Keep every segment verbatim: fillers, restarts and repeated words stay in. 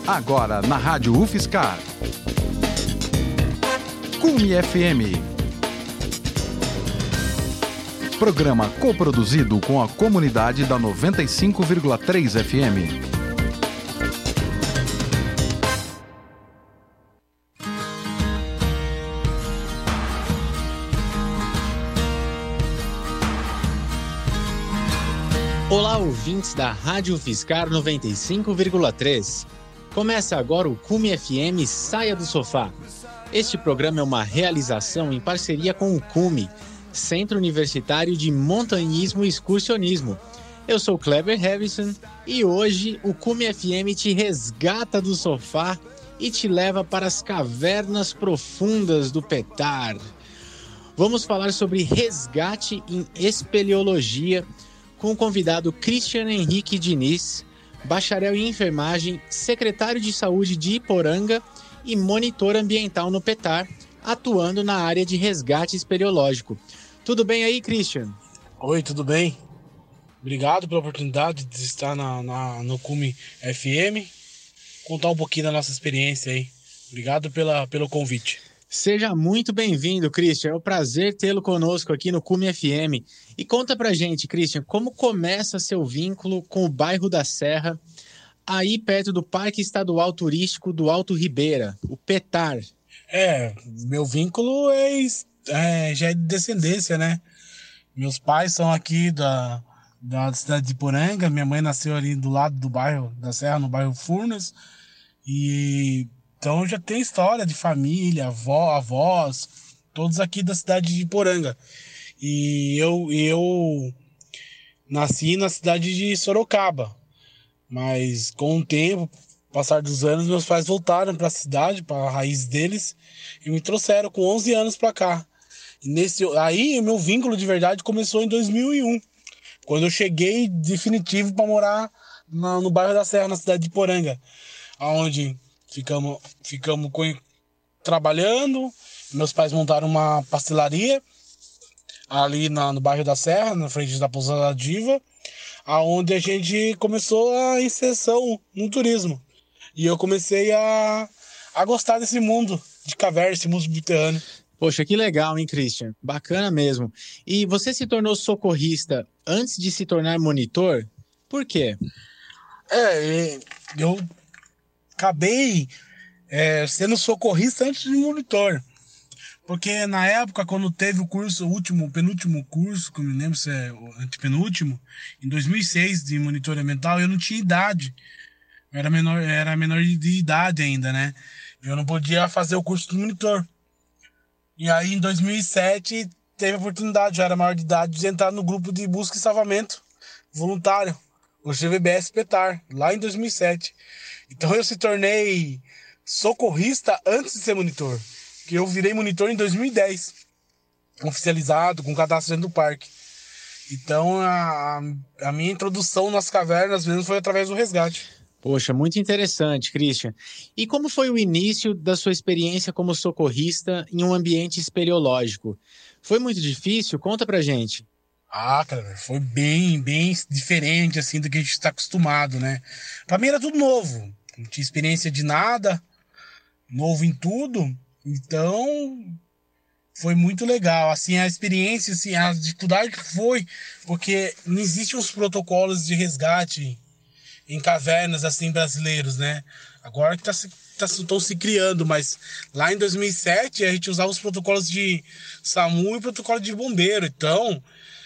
Agora na Rádio UFSCar. Cume F M. Programa coproduzido com a comunidade da noventa e cinco vírgula três F M. Olá, ouvintes da Rádio UFSCar noventa e cinco vírgula três. Começa agora o Cume F M Saia do Sofá. Este programa é uma realização em parceria com o Cume, Centro Universitário de Montanhismo e Excursionismo. Eu sou Kleber Harrison e hoje o Cume F M te resgata do sofá e te leva para as cavernas profundas do Petar. Vamos falar sobre resgate em espeleologia com o convidado Christian Henrique Diniz, bacharel em enfermagem, secretário de saúde de Iporanga e monitor ambiental no Petar, atuando na área de resgate espeleológico. Tudo bem aí, Christian? Oi, tudo bem? Obrigado pela oportunidade de estar na, na, no Cume F M, contar um pouquinho da nossa experiência aí. Obrigado pela, pelo convite. Seja muito bem-vindo, Christian. É um prazer tê-lo conosco aqui no Cume F M. E conta pra gente, Christian, como começa seu vínculo com o bairro da Serra, aí perto do Parque Estadual Turístico do Alto Ribeira, o Petar? É, meu vínculo é, é, já é de descendência, né? Meus pais são aqui da, da cidade de Iporanga, minha mãe nasceu ali do lado do bairro da Serra, no bairro Furnas, e então já tem história de família, avó, avós, todos aqui da cidade de Iporanga. E eu, eu nasci na cidade de Sorocaba, mas com o tempo, passar dos anos, meus pais voltaram para a cidade, para a raiz deles, e me trouxeram com onze anos para cá. E nesse, aí o meu vínculo de verdade começou em dois mil e um, quando eu cheguei definitivo para morar na, no bairro da Serra, na cidade de Iporanga, onde ficamos, ficamos com, trabalhando. Meus pais montaram uma pastelaria ali na, no bairro da Serra, na frente da Pousada Diva, aonde a gente começou a inserção no turismo. E eu comecei a, a gostar desse mundo de caverna, esse mundo subterrâneo. Poxa, que legal, hein, Christian? Bacana mesmo. E você se tornou socorrista antes de se tornar monitor? Por quê? É, eu acabei é, sendo socorrista antes de monitor. Porque na época, quando teve o curso, o último, o penúltimo curso, que eu me lembro se é o antepenúltimo, em dois mil e seis, de monitor ambiental, eu não tinha idade. Eu era menor, era menor de idade ainda, né? Eu não podia fazer o curso de monitor. E aí, em dois mil e sete, teve a oportunidade, já era maior de idade, de entrar no grupo de busca e salvamento voluntário, o G V B S Petar, lá em dois mil e sete. Então eu se tornei socorrista antes de ser monitor. Que eu virei monitor em dois mil e dez, oficializado, com cadastro dentro do parque. Então, a, a minha introdução nas cavernas mesmo foi através do resgate. Poxa, muito interessante, Christian. E como foi o início da sua experiência como socorrista em um ambiente espeleológico? Foi muito difícil? Conta pra gente. Ah, cara, foi bem, bem diferente, assim, do que a gente está acostumado, né? Pra mim era tudo novo. Não tinha experiência de nada, novo em tudo. Então, foi muito legal, assim, a experiência, assim, a dificuldade foi, porque não existem os protocolos de resgate em cavernas, assim, brasileiros, né? Agora que tá, tá, estão se criando, mas lá em dois mil e sete a gente usava os protocolos de SAMU e protocolo de bombeiro, então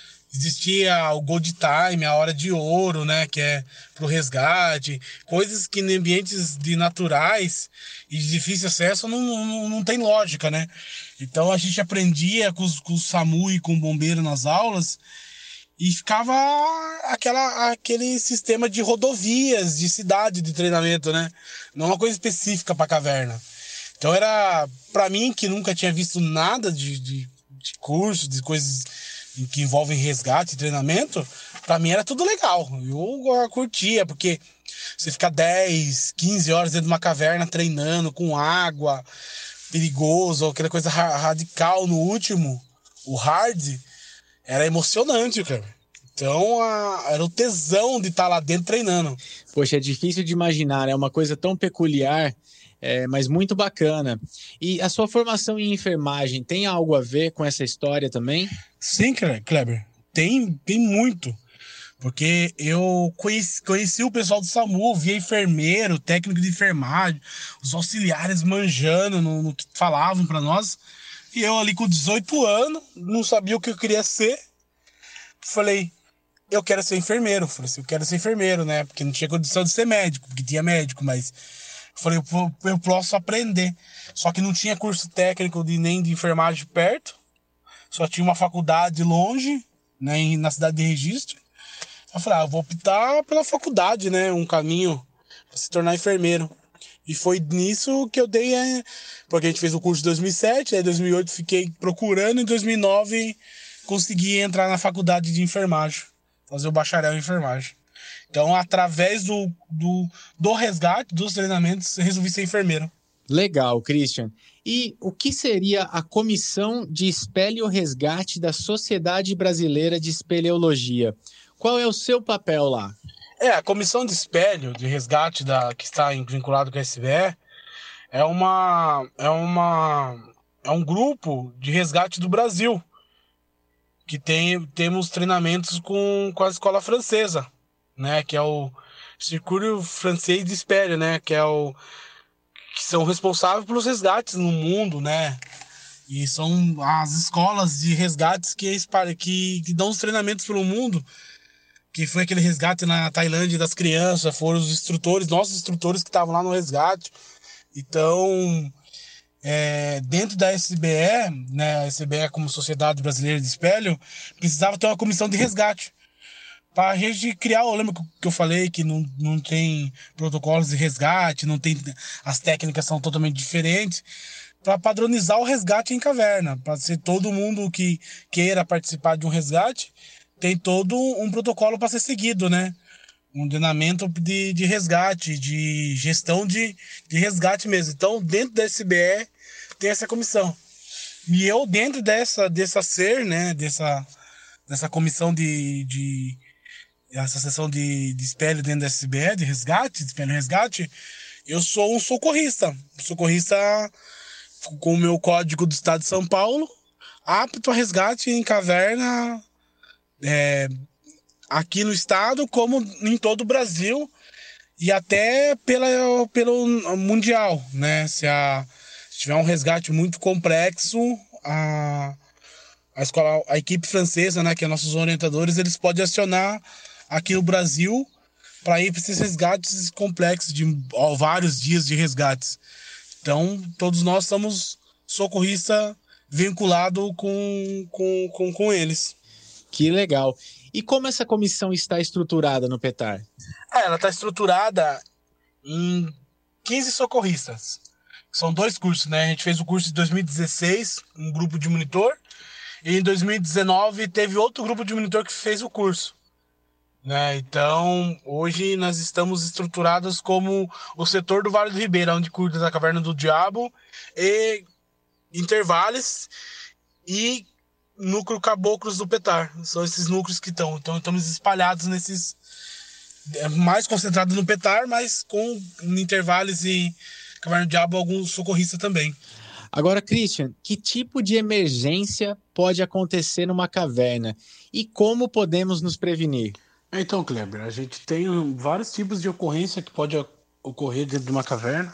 existia o Gold Time, a hora de ouro, né, que é pro resgate, coisas que em ambientes de naturais e de difícil acesso não, não, não tem lógica, né? Então a gente aprendia com, os, com o SAMU e com o bombeiro nas aulas e ficava aquela, aquele sistema de rodovias, de cidade, de treinamento, né? Não uma coisa específica para caverna. Então era, para mim, que nunca tinha visto nada de, de, de curso, de coisas que envolvem resgate e treinamento, pra mim era tudo legal. Eu curtia, porque você fica dez, quinze horas dentro de uma caverna treinando com água, perigoso, aquela coisa radical no último, o hard, era emocionante, cara. Então, a, era o tesão de estar lá dentro treinando. Poxa, é difícil de imaginar, é uma coisa tão peculiar, é, mas muito bacana. E a sua formação em enfermagem tem algo a ver com essa história também? Sim, Kleber, tem, tem muito. Porque eu conheci, conheci o pessoal do SAMU, via enfermeiro, técnico de enfermagem, os auxiliares manjando no, no que falavam para nós. E eu ali com dezoito anos, não sabia o que eu queria ser. Falei, eu quero ser enfermeiro. Falei assim, eu quero ser enfermeiro, né? Porque não tinha condição de ser médico, porque tinha médico, mas... Falei, eu, eu posso aprender. Só que não tinha curso técnico de, nem de enfermagem perto. Só tinha uma faculdade longe, né, na cidade de Registro. Eu falei, ah, eu vou optar pela faculdade, né? Um caminho para se tornar enfermeiro. E foi nisso que eu dei, é... porque a gente fez o curso em dois mil e sete, aí em dois mil e oito fiquei procurando, em dois mil e nove consegui entrar na faculdade de enfermagem, fazer o bacharel em enfermagem. Então, através do, do, do resgate, dos treinamentos, eu resolvi ser enfermeiro. Legal, Christian. E o que seria a Comissão de Espelho-Resgate da Sociedade Brasileira de Espeleologia? Qual é o seu papel lá? É, a Comissão de Espelho, de Resgate, da, que está vinculado com a S B E, é, uma, é, uma, é um grupo de resgate do Brasil, que tem, temos treinamentos com, com a escola francesa, né, que é o Circuito Francês de Espelho, né, que é o que são responsáveis pelos resgates no mundo, né? E são as escolas de resgates que, que, que dão os treinamentos pelo mundo, que foi aquele resgate na Tailândia das crianças, foram os instrutores, nossos instrutores que estavam lá no resgate. Então, é, dentro da S B E, né, a S B E como Sociedade Brasileira de Espelho, precisava ter uma comissão de resgate. Para a gente criar, eu lembro que eu falei que não, não tem protocolos de resgate, não tem, as técnicas são totalmente diferentes, para padronizar o resgate em caverna, para ser todo mundo que queira participar de um resgate, tem todo um protocolo para ser seguido, né? Um ordenamento de, de resgate, de gestão de, de resgate mesmo. Então, dentro da S B E, tem essa comissão. E eu, dentro dessa, dessa ser, né, dessa, dessa comissão de... de essa sessão de, de espelho dentro da S B E, de resgate, de espelho resgate, eu sou um socorrista. Socorrista com o meu código do estado de São Paulo, apto a resgate em caverna, é, aqui no estado, como em todo o Brasil, e até pela, pelo mundial, né? Se, a, se tiver um resgate muito complexo, a, a, escola, a equipe francesa, né, que é nossos orientadores, eles podem acionar aqui no Brasil para ir para esses resgates complexos de ó, vários dias de resgates. Então, todos nós somos socorristas vinculados com, com, com, com eles. Que legal. E como essa comissão está estruturada no Petar? É, ela está estruturada em quinze socorristas. São dois cursos, né? A gente fez o curso de dois mil e dezesseis, um grupo de monitor, e em dois mil e dezenove teve outro grupo de monitor que fez o curso. Né? Então, hoje nós estamos estruturados como o setor do Vale do Ribeira, onde cuida da Caverna do Diabo e Intervales e núcleo Caboclos do Petar. São esses núcleos que estão. Então, estamos espalhados nesses... mais concentrados no Petar, mas com Intervales e Caverna do Diabo alguns socorristas também. Agora, Christian, que tipo de emergência pode acontecer numa caverna e como podemos nos prevenir? Então, Kleber, a gente tem vários tipos de ocorrência que pode ocorrer dentro de uma caverna.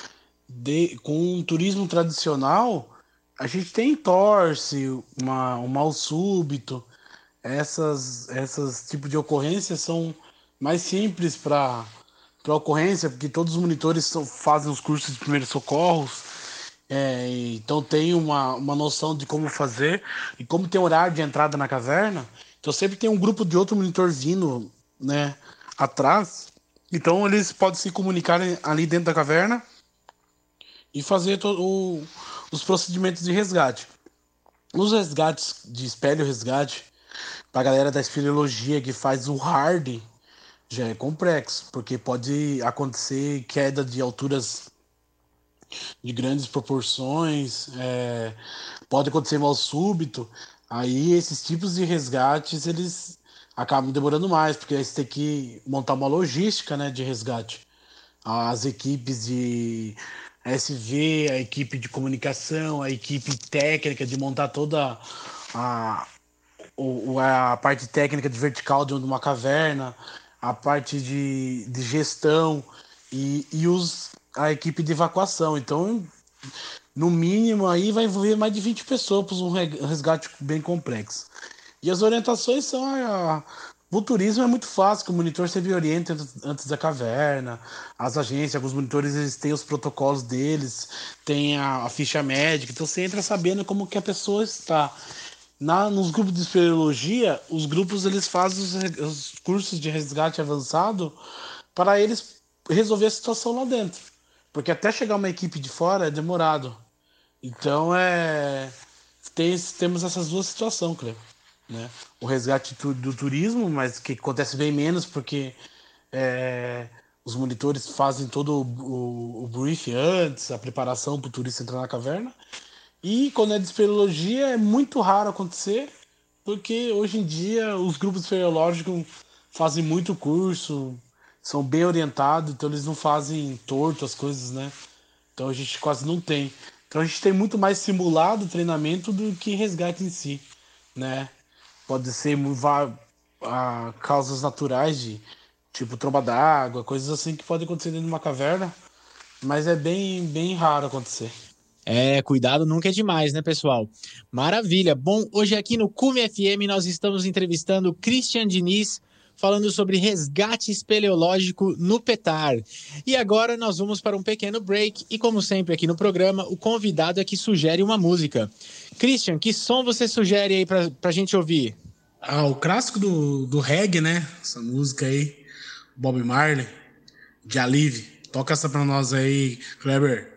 De, com um turismo tradicional, a gente tem torce, uma, um mal súbito. Essas, essas tipos de ocorrências são mais simples para a ocorrência, porque todos os monitores são, fazem os cursos de primeiros socorros. É, então tem uma, uma noção de como fazer e como tem horário de entrada na caverna. Então sempre tem um grupo de outro monitor vindo, né, atrás. Então eles podem se comunicar ali dentro da caverna e fazer to- o- os procedimentos de resgate. Os resgates de espelho resgate, para a galera da espeleologia que faz o hard, já é complexo, porque pode acontecer queda de alturas de grandes proporções, é, pode acontecer mal súbito. Aí esses tipos de resgates, eles acaba demorando mais, porque aí você tem que montar uma logística, né, de resgate. As equipes de S V, a equipe de comunicação, a equipe técnica de montar toda a, a parte técnica de vertical de uma caverna, a parte de, de gestão e, e os, a equipe de evacuação. Então, no mínimo, aí vai envolver mais de vinte pessoas para um resgate bem complexo. E as orientações são... A, o turismo é muito fácil, que o monitor sempre orienta antes da caverna, as agências, alguns monitores eles têm os protocolos deles, tem a, a ficha médica, então você entra sabendo como que a pessoa está. Na, nos grupos de espeleologia, os grupos eles fazem os, os cursos de resgate avançado para eles resolver a situação lá dentro. Porque até chegar uma equipe de fora é demorado. Então, é, tem, temos essas duas situações, Cleo, né? O resgate tu, do turismo, mas que acontece bem menos porque é, os monitores fazem todo o, o, o brief antes, a preparação para o turista entrar na caverna. E quando é de espeleologia é muito raro acontecer, porque hoje em dia os grupos espeleológicos fazem muito curso, são bem orientados, então eles não fazem torto as coisas, né? Então a gente quase não tem. Então a gente tem muito mais simulado treinamento do que resgate em si, né? Pode ser a, causas naturais de tipo tromba d'água, coisas assim que podem acontecer dentro de uma caverna, mas é bem, bem raro acontecer. É, cuidado nunca é demais, né, pessoal? Maravilha. Bom, hoje aqui no Cume F M nós estamos entrevistando Christian Diniz, falando sobre resgate espeleológico no Petar. E agora nós vamos para um pequeno break e, como sempre aqui no programa, o convidado é que sugere uma música. Christian, que som você sugere aí pra, pra gente ouvir? Ah, o clássico do, do reggae, né? Essa música aí, Bob Marley, de Alive. Toca essa pra nós aí, Kleber.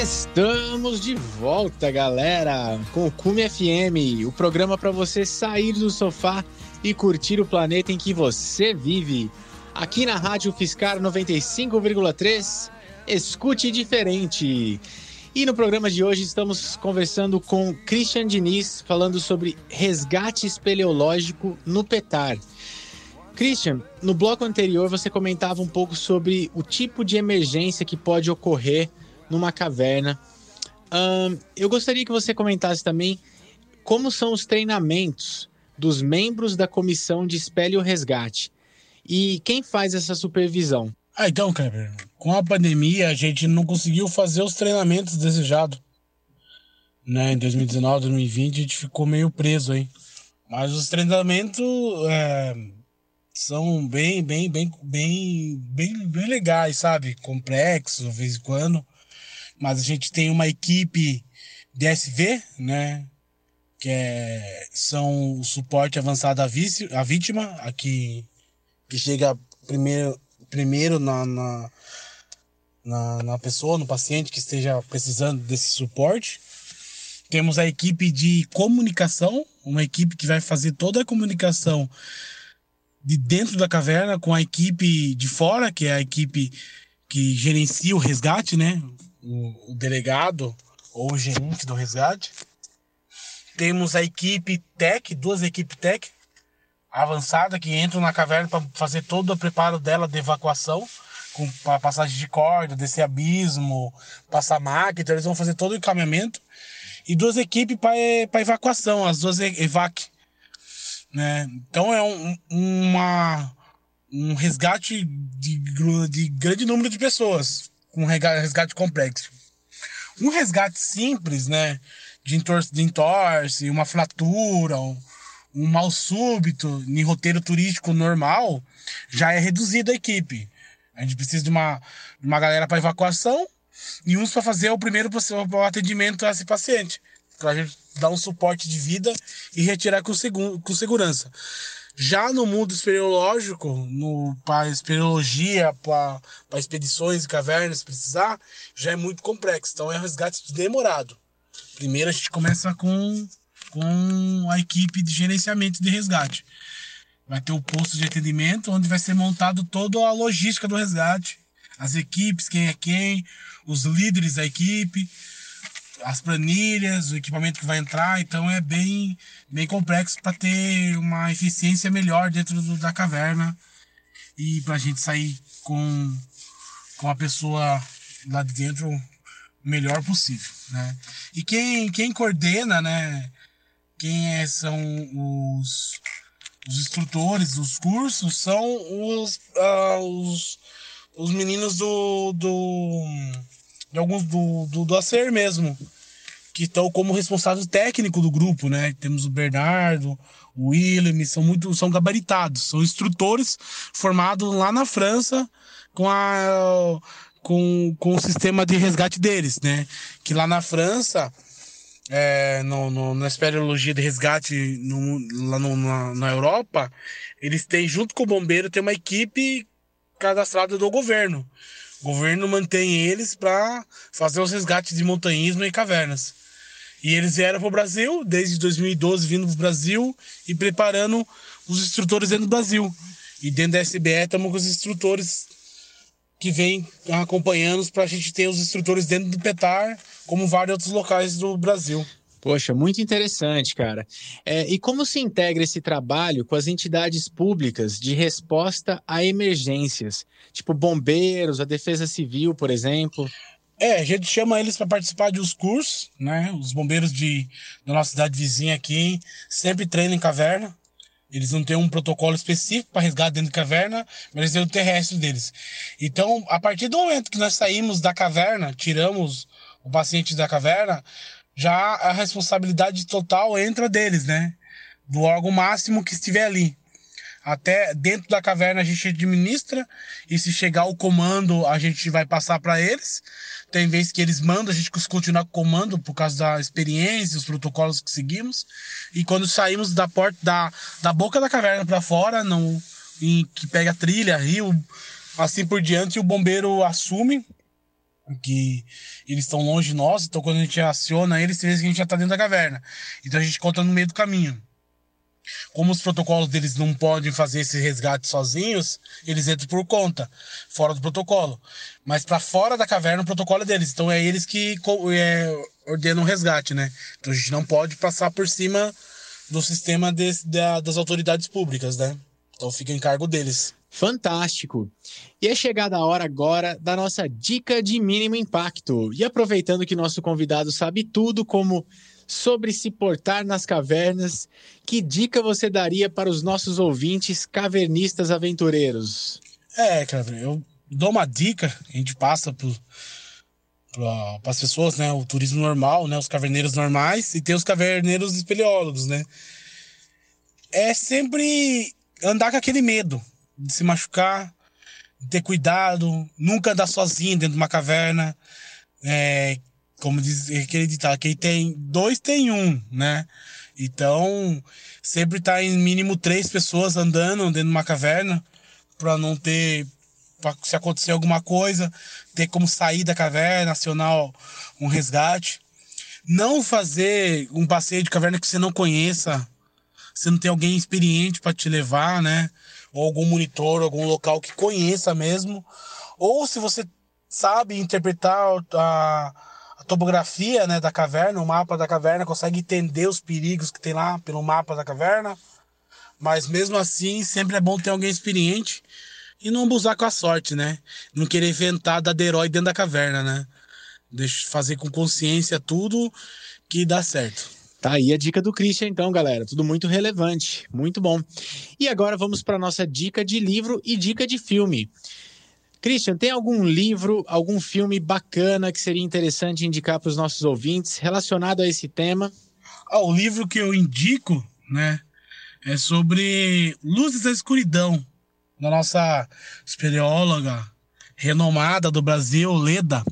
Estamos de volta, galera, com o Cume F M, o programa para você sair do sofá e curtir o planeta em que você vive. Aqui na Rádio Fiscar noventa e cinco vírgula três, escute diferente. E no programa de hoje estamos conversando com Christian Diniz, falando sobre resgate espeleológico no Petar. Christian, no bloco anterior você comentava um pouco sobre o tipo de emergência que pode ocorrer numa caverna. Um, eu gostaria que você comentasse também como são os treinamentos dos membros da comissão de espelho resgate e quem faz essa supervisão. Ah, então, Kleber, com a pandemia a gente não conseguiu fazer os treinamentos desejados, né? Em dois mil e dezenove, dois mil e vinte a gente ficou meio preso aí. Mas os treinamentos é, são bem, bem, bem, bem, bem, bem legais, sabe? Complexos, de vez em quando. Mas a gente tem uma equipe D S V, né? Que é, são o suporte avançado à, vice, à vítima, aqui, que chega primeiro, primeiro na, na, na, na pessoa, no paciente que esteja precisando desse suporte. Temos a equipe de comunicação, uma equipe que vai fazer toda a comunicação de dentro da caverna com a equipe de fora, que é a equipe que gerencia o resgate, né? O, o delegado ou o gerente do resgate. Temos a equipe tech, duas equipes tech avançada que entram na caverna para fazer todo o preparo dela de evacuação, com a passagem de corda, descer abismo, passar máquina, então eles vão fazer todo o encaminhamento. E duas equipes para evacuação, as duas evac, né? Então é um, uma, um resgate de, de grande número de pessoas, com um resgate complexo. Um resgate simples, né, de entorse, de entorse, uma fratura, um, um mal súbito, em roteiro turístico normal, já é reduzida a equipe. A gente precisa de uma, uma galera para evacuação e uns para fazer o primeiro o atendimento a esse paciente, para a gente dar um suporte de vida e retirar com, segu, com segurança. Já no mundo espeleológico, para espeleologia, para expedições e cavernas, se precisar, já é muito complexo. Então é um resgate demorado. Primeiro a gente começa com, com a equipe de gerenciamento de resgate. Vai ter o posto de atendimento, onde vai ser montado toda a logística do resgate. As equipes, quem é quem, os líderes da equipe, as planilhas, o equipamento que vai entrar. Então é bem, bem complexo para ter uma eficiência melhor dentro do, da caverna e para a gente sair com, com a pessoa lá de dentro o melhor possível, né? E quem, quem coordena, né? Quem é, são os, os instrutores dos cursos são os, uh, os, os meninos do, do de alguns do, do, do A C E R mesmo, que estão como responsável técnico do grupo, né? Temos o Bernardo, o William, são muito, são gabaritados, são instrutores formados lá na França com a com, com o sistema de resgate deles, né? Que lá na França, é, no, no, na espeleologia de resgate no, lá no, na, na Europa, eles têm, junto com o bombeiro, tem uma equipe cadastrada do governo. O governo mantém eles para fazer os resgates de montanhismo e cavernas. E eles vieram para o Brasil, desde dois mil e doze, vindo para o Brasil e preparando os instrutores dentro do Brasil. E dentro da S B E estamos com os instrutores que vêm acompanhando para a gente ter os instrutores dentro do Petar, como vários outros locais do Brasil. Poxa, muito interessante, cara. É, e como se integra esse trabalho com as entidades públicas de resposta a emergências? Tipo bombeiros, a Defesa Civil, por exemplo? É, a gente chama eles para participar de uns cursos, né? Os bombeiros de, da nossa cidade vizinha aqui sempre treinam em caverna. Eles não têm um protocolo específico para resgate dentro de caverna, mas eles têm o terrestre deles. Então, a partir do momento que nós saímos da caverna, tiramos o paciente da caverna, já a responsabilidade total entra deles, né? Do órgão máximo que estiver ali. Até dentro da caverna a gente administra, e se chegar o comando a gente vai passar para eles. Tem vezes que eles mandam a gente continuar com o comando por causa da experiência, os protocolos que seguimos. E quando saímos da porta da, da boca da caverna para fora, não, em, que pega trilha, rio, assim por diante, o bombeiro assume que eles estão longe de nós, então quando a gente aciona eles, tem vezes que a gente já tá dentro da caverna. Então a gente encontra no meio do caminho. Como os protocolos deles não podem fazer esse resgate sozinhos, eles entram por conta, fora do protocolo. Mas para fora da caverna, o protocolo é deles. Então é eles que é, ordenam o resgate, né? Então a gente não pode passar por cima do sistema de, da, das autoridades públicas, né? Então fica em cargo deles. Fantástico! E é chegada a hora agora da nossa dica de mínimo impacto. E aproveitando que nosso convidado sabe tudo como sobre se portar nas cavernas, que dica você daria para os nossos ouvintes cavernistas aventureiros? É, cara, eu dou uma dica, a gente passa para as pessoas, né? O turismo normal, né? Os caverneiros normais e tem os caverneiros espeleólogos, né? É sempre andar com aquele medo de se machucar, de ter cuidado, nunca andar sozinho dentro de uma caverna. É, como diz aquele ditado, quem tem dois tem um, né? Então, sempre tá em mínimo três pessoas andando dentro de uma caverna para não ter, pra, se acontecer alguma coisa, ter como sair da caverna, acionar um resgate. Não fazer um passeio de caverna que você não conheça, você não tem alguém experiente para te levar, né? Ou algum monitor, algum local que conheça mesmo. Ou se você sabe interpretar a, a topografia, né, da caverna, o mapa da caverna, consegue entender os perigos que tem lá pelo mapa da caverna. Mas mesmo assim, sempre é bom ter alguém experiente e não abusar com a sorte, né? Não querer inventar da herói dentro da caverna, né? Deixa fazer com consciência tudo que dá certo. Tá aí a dica do Christian, então, galera. Tudo muito relevante, muito bom. E agora vamos para a nossa dica de livro e dica de filme. Christian, tem algum livro, algum filme bacana que seria interessante indicar para os nossos ouvintes relacionado a esse tema? Ah, o livro que eu indico, né, é sobre Luzes da Escuridão, da nossa espeleóloga renomada do Brasil, Leda.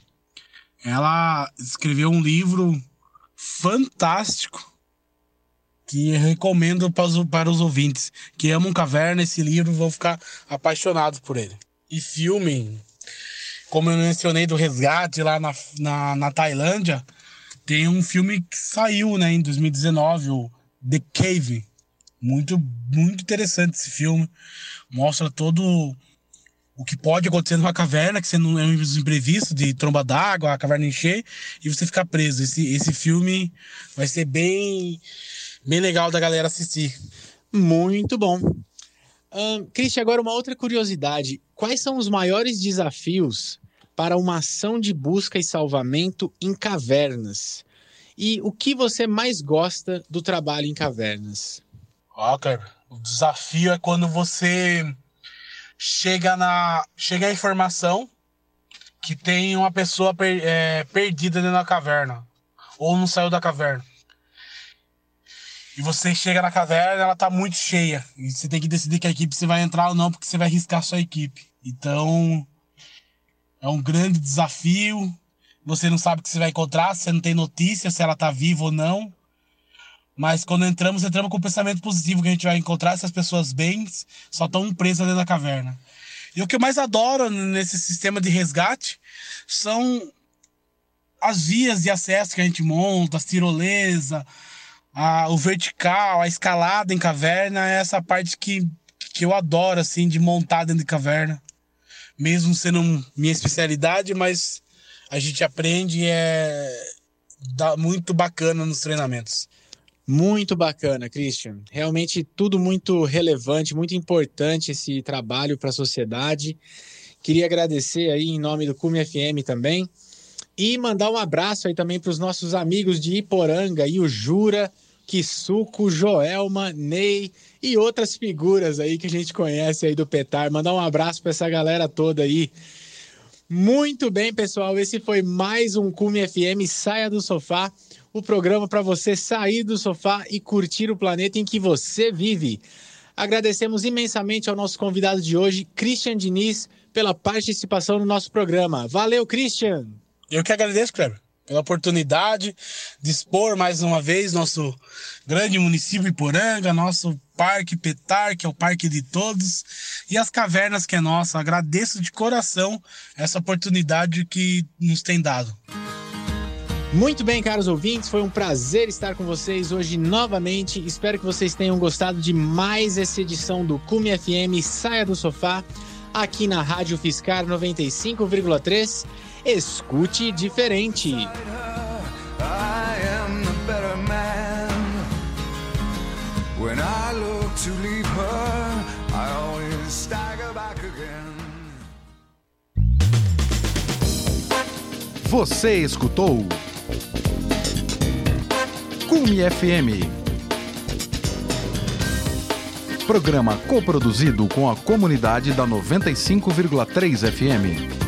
Ela escreveu um livro fantástico que eu recomendo para os, para os ouvintes que amam caverna. Esse livro vão ficar apaixonados por ele. E filme, como eu mencionei do resgate lá na, na, na Tailândia, tem um filme que saiu, né, em dois mil e dezenove, o The Cave. Muito, muito interessante esse filme. Mostra todo o que pode acontecer numa caverna, que você não é um imprevisto de tromba d'água, a caverna encher e você ficar preso. Esse, esse filme vai ser bem, bem legal da galera assistir. Muito bom. Um, Christian, agora uma outra curiosidade. Quais são os maiores desafios para uma ação de busca e salvamento em cavernas? E o que você mais gosta do trabalho em cavernas? Ó, cara, o desafio é quando você chega na chega a informação que tem uma pessoa per, é, perdida dentro da caverna ou não saiu da caverna. E você chega na caverna, ela tá muito cheia. E você tem que decidir que a equipe você vai entrar ou não, porque você vai arriscar a sua equipe. Então, é um grande desafio. Você não sabe o que você vai encontrar, você não tem notícia se ela tá viva ou não. Mas quando entramos, entramos com o pensamento positivo que a gente vai encontrar essas pessoas bem, só estão presas dentro da caverna. E o que eu mais adoro nesse sistema de resgate são as vias de acesso que a gente monta, as tirolesas, a, o vertical, a escalada em caverna. É essa parte que, que eu adoro, assim, de montar dentro de caverna. Mesmo sendo minha especialidade, mas a gente aprende e é dá muito bacana nos treinamentos. Muito bacana, Christian. Realmente tudo muito relevante, muito importante esse trabalho para a sociedade. Queria agradecer aí em nome do Cume F M também e mandar um abraço aí também para os nossos amigos de Iporanga, e o Jura, Kisuko, Joelma, Ney e outras figuras aí que a gente conhece aí do Petar. Mandar um abraço para essa galera toda aí. Muito bem, pessoal. Esse foi mais um Cume F M Saia do Sofá. O programa para você sair do sofá e curtir o planeta em que você vive. Agradecemos imensamente ao nosso convidado de hoje, Christian Diniz, pela participação no nosso programa. Valeu, Christian! Eu que agradeço, Kleber, pela oportunidade de expor mais uma vez nosso grande município Iporanga, nosso Parque Petar, que é o parque de todos, e as cavernas, que é nossa. Agradeço de coração essa oportunidade que nos tem dado. Muito bem, caros ouvintes, foi um prazer estar com vocês hoje novamente. Espero que vocês tenham gostado de mais essa edição do Cume F M Saia do Sofá, aqui na Rádio Fiscar noventa e cinco vírgula três. Escute diferente. Você escutou Cume F M, programa coproduzido com a comunidade da noventa e cinco vírgula três F M.